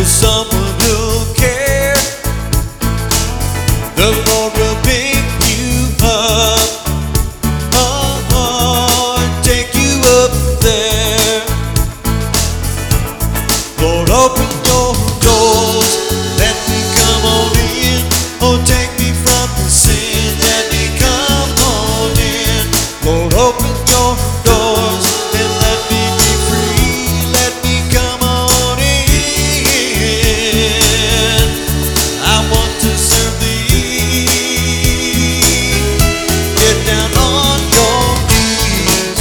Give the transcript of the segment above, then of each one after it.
someone who'll care. The Lord will pick you up, and take you up there. Lord, open your doors, let me come on in. Oh, take me from the sin, let me come on in. Lord, open your doors and let me be free. Let me come on in. I want to serve Thee. Get down on your knees,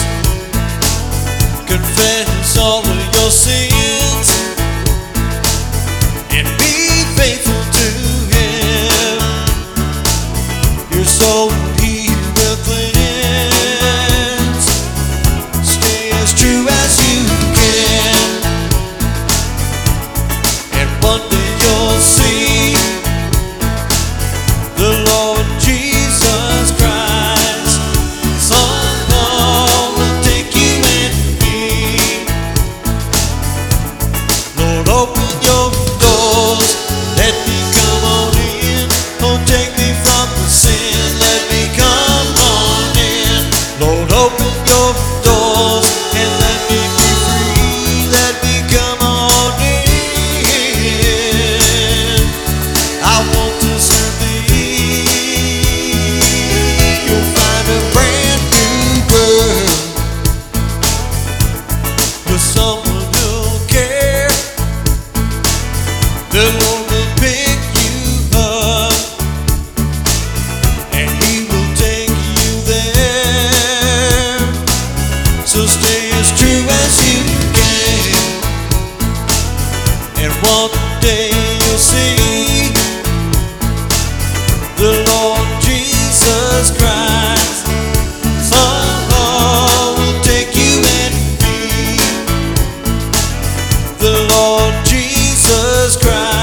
confess all of your sins, and be faithful to Him. Your soul He will cleanse. Stay as true as you can, and one day you'll see the Lord Jesus Christ. Someone will take you and me. Lord, open your doors, let me come on in. Oh, take me from the sin, let me come on in. Lord, open your doors and let me be free. Let me come on in. I want to serve Thee. You'll find a brand new world with someone who'll care. The Lord will pick you up, and He will take you there. So stay as true as you can, and one day you'll see the Lord Jesus Christ. Someone will take you and me. The Lord Jesus Christ.